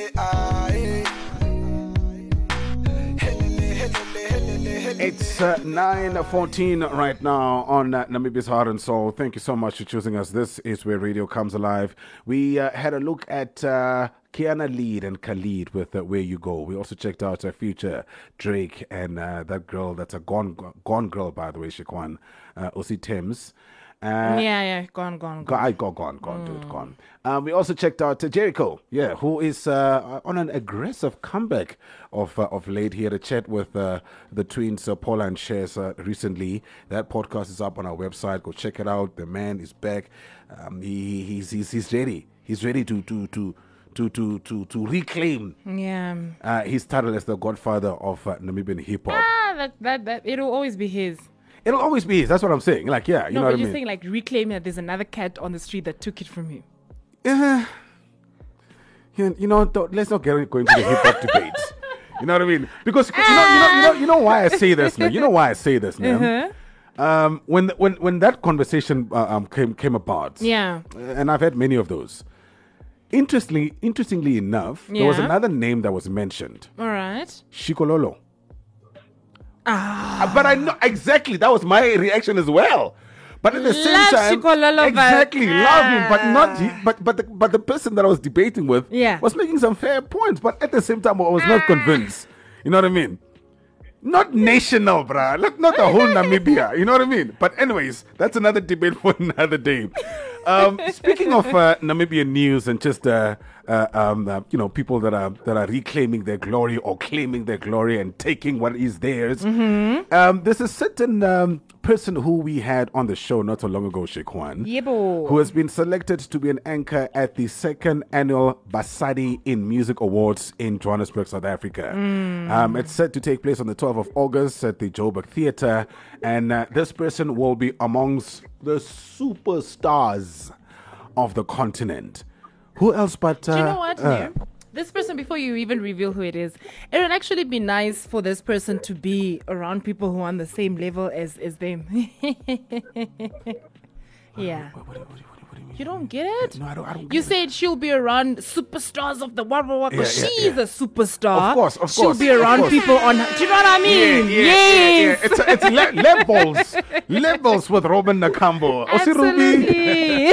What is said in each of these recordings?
It's 9:14 right now on Namibia's Heart and Soul. Thank you so much for choosing us. This is where radio comes alive. We had a look at Kiana Lead and Khalid with Where You Go. We also checked out Future, Drake, and that girl that's a gone girl, by the way, Shikwan, Osi Thames. Gone. Dude, gone. We also checked out Jericho, who is on an aggressive comeback of late. He had a chat with the twins, Paula and Shares, recently. That podcast is up on our website. Go check it out. The man is back. He's ready. He's ready to reclaim his title as the godfather of Namibian hip hop. That it'll always be his. It'll always be his. That's what I'm saying. Like, you know what I mean? You're saying like reclaim that there's another cat on the street that took it from him. Let's not go into the hip hop debates. You know what I mean? Because you know why I say this now. You know why I say this now. When that conversation came about, and I've had many of those. Interestingly enough, there was another name that was mentioned. All right, Shikololo. But I know exactly that was my reaction as well. But at the same time, exactly love him, but not but the person that I was debating with was making some fair points. But at the same time, I was not convinced. You know what I mean? Not national, bruh. Not the whole Namibia. You know what I mean? But anyways, that's another debate for another day. Speaking of Namibian news and just people that are reclaiming their glory or claiming their glory and taking what is theirs. There's a certain person who we had on the show not so long ago, Shekwan, who has been selected to be an anchor at the second annual Basadi in Music Awards in Johannesburg, South Africa. It's set to take place on the 12th of August at the Joburg Theatre, and this person will be amongst the superstars of the continent. Who else but... Do you know what, Nir? This person, before you even reveal who it is, it would actually be nice for this person to be around people who are on the same level as them. Yeah. What do you mean? You don't get it? No, I don't get You it. said she'll be around superstars of the world. She's a superstar. Of course. She'll be around people on... Do you know what I mean? Yes. It's levels with Robin Nakambo. Absolutely.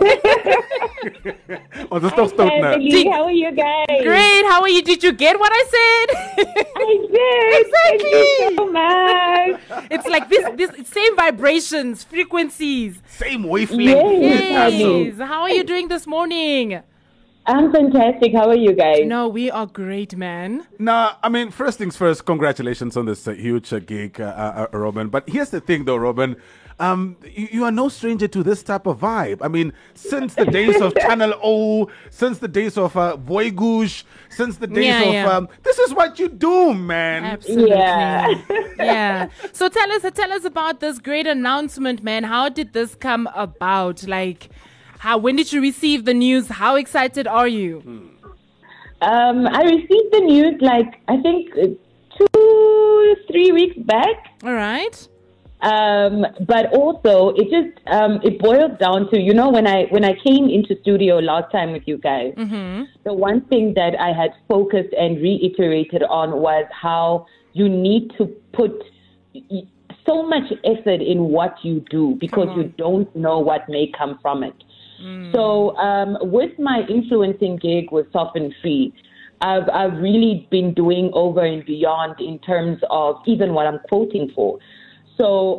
How are you guys? Great. How are you? Did you get what I said? I did. Exactly. Thank you so much. It's like this same vibrations, frequencies. Same wavelength. Yes. How are you doing this morning? I'm fantastic. How are you guys? No, we are great, man. Nah, I mean, first things first, congratulations on this huge gig, Robin. But here's the thing, though, Robin. You are no stranger to this type of vibe. I mean, since the days of Channel O, since the days of Voigush, since the days of... this is what you do, man. Absolutely. Yeah. So tell us about this great announcement, man. How did this come about? Like... when did you receive the news? How excited are you? I received the news I think 2-3 weeks back. All right. But also it boiled down to, when I came into studio last time with you guys, the one thing that I had focused and reiterated on was how you need to put so much effort in what you do because you don't know what may come from it. So with my influencing gig with Soft and Free, I've really been doing over and beyond in terms of even what I'm quoting for. So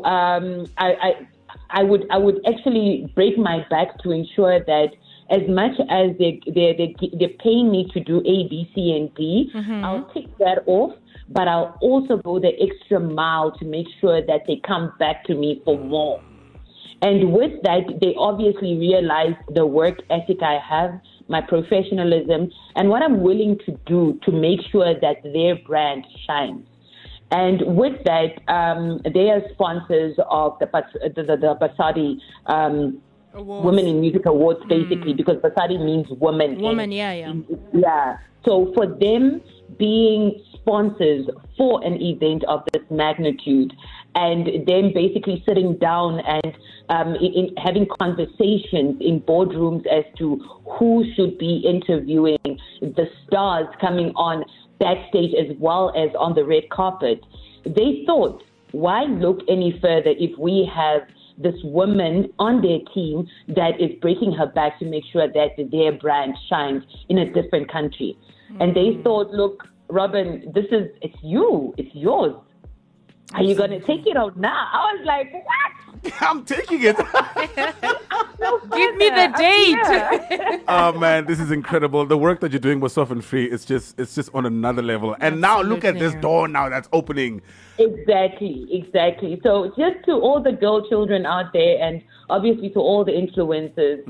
I would actually break my back to ensure that as much as they're paying me to do A, B, C, and D, I'll tick that off, but I'll also go the extra mile to make sure that they come back to me for more. And with that, they obviously realize the work ethic I have, my professionalism, and what I'm willing to do to make sure that their brand shines. And with that, they are sponsors of the Basadi Women in Music Awards, basically, because Basadi means woman. Woman, yeah. Yeah. So for them being sponsors for an event of this magnitude, and then basically sitting down and having conversations in boardrooms as to who should be interviewing the stars coming on backstage as well as on the red carpet. They thought, why look any further if we have this woman on their team that is breaking her back to make sure that their brand shines in a different country. And they thought, look, Robin, it's yours. Are you going to take it out now? I was like, what? I'm taking it. Give me the date. Oh man, this is incredible. The work that you're doing with Soft and Free, it's just on another level. And now look at this door now that's opening. Exactly. So just to all the girl children out there, and obviously to all the influencers,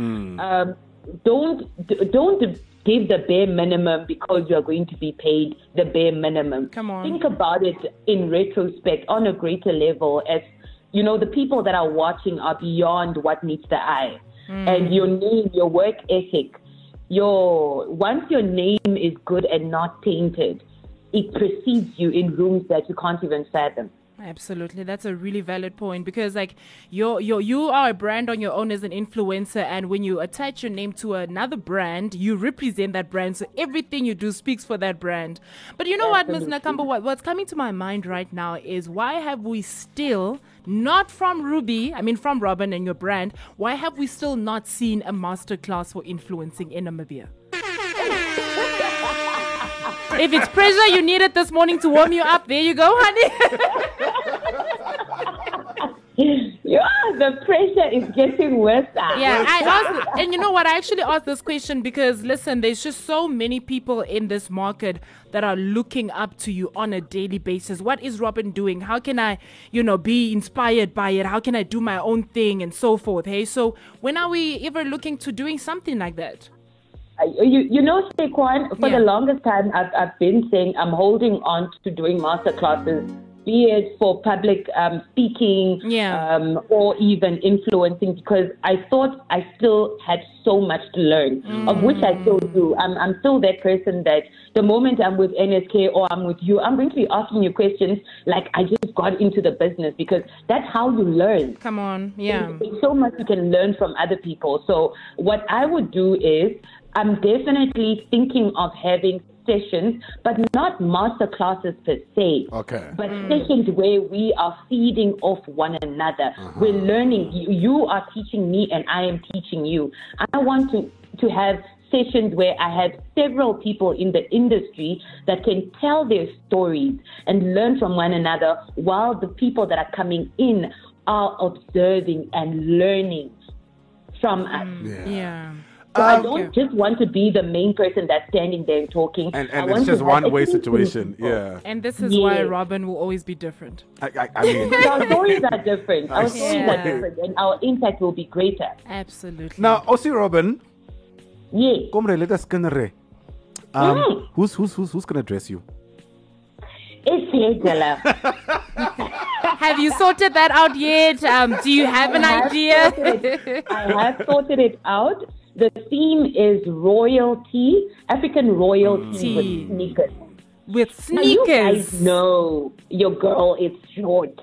don't give the bare minimum because you are going to be paid the bare minimum. Come on. Think about it in retrospect on a greater level, as you know, the people that are watching are beyond what meets the eye. And your name, your work ethic, once your name is good and not tainted, it precedes you in rooms that you can't even fathom. Absolutely. That's a really valid point, because like you are a brand on your own as an influencer, and when you attach your name to another brand, you represent that brand. So everything you do speaks for that brand. But you know what, Ms. Nakamba, what's coming to my mind right now is, why have we still not from Robin and your brand, why have we still not seen a masterclass for influencing in Namibia? If it's pressure you needed this morning to warm you up, there you go, honey. Yeah, the pressure is getting worse. Yeah, I asked, and you know what? I actually asked this question because, listen, there's just so many people in this market that are looking up to you on a daily basis. What is Robin doing? How can I, be inspired by it? How can I do my own thing and so forth? Hey, so when are we ever looking to doing something like that? You know, Shaquan, for the longest time, I've been saying I'm holding on to doing master classes, be it for public speaking or even influencing, because I thought I still had so much to learn, of which I still do. I'm still that person that the moment I'm with NSK or I'm with you, I'm going to be asking you questions like I just got into the business, because that's how you learn. Come on, yeah. There's so much you can learn from other people. So what I would do is, I'm definitely thinking of having sessions, but not master classes per se. Okay. But sessions where we are feeding off one another. We're learning. You are teaching me and I am teaching you. I want to have sessions where I have several people in the industry that can tell their stories and learn from one another, while the people that are coming in are observing and learning from us. Yeah. So I don't just want to be the main person that's standing there and talking. And it's just one-way situation. Yeah. And this is why Robin will always be different. I mean, our stories are different. Our stories are different, and our impact will be greater. Absolutely. Now, Osi Robin. Yeah. Let us who's gonna dress you? It's Angela. Have you sorted that out yet? Do you have an idea? I have sorted it out. The theme is royalty, African royalty with sneakers. With sneakers? Now you guys know your girl is short.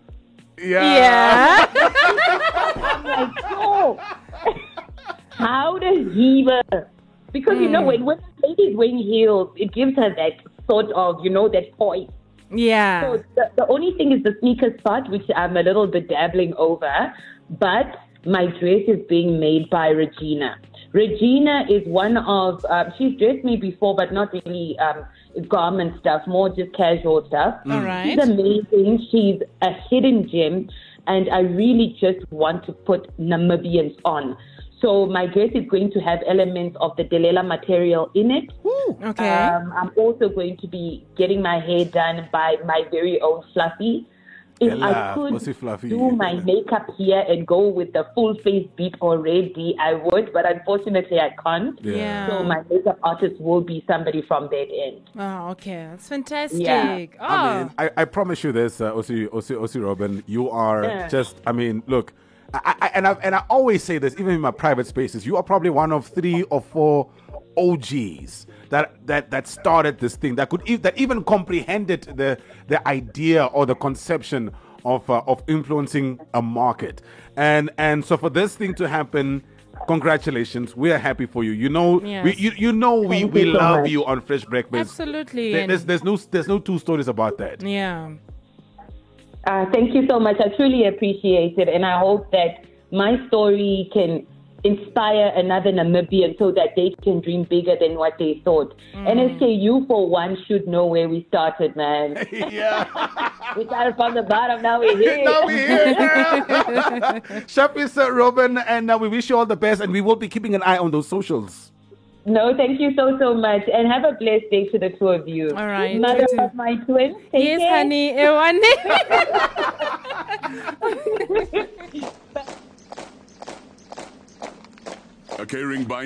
Yeah. I'm like, oh, how does he? Because when a lady is wearing heels, it gives her that sort of, that poise. Yeah. So the only thing is the sneakers part, which I'm a little bit dabbling over, but my dress is being made by Regina. Regina is one of, she's dressed me before, but not really garment stuff, more just casual stuff. All right. She's amazing. She's a hidden gem, and I really just want to put Namibians on. So my dress is going to have elements of the Delela material in it. Ooh, okay. I'm also going to be getting my hair done by my very own Fluffy. If I could do my makeup here and go with the full face beat already, I would, but unfortunately I can't. Yeah. So my makeup artist will be somebody from that end. Oh, okay. That's fantastic. Yeah. Oh. I mean, I promise you this, Osi Robin, you are just, look, I always say this, even in my private spaces, you are probably one of 3 or 4 OGs that started this thing, that even comprehended the idea or the conception of influencing a market. And so for this thing to happen, congratulations. We are happy for you. Yes. we love you on Fresh Breakfast. Absolutely. There's no two stories about that. Yeah. Thank you so much. I truly appreciate it, and I hope that my story can inspire another Namibian so that they can dream bigger than what they thought. NSK, you for one should know where we started, man. Yeah. We started from the bottom, now we're here. Shafi, Sir Robin, and we wish you all the best, and we will be keeping an eye on those socials. No, thank you so much, and have a blessed day to the two of you. All right. Mother of my twins. Yes, care. Honey. A K-Ring by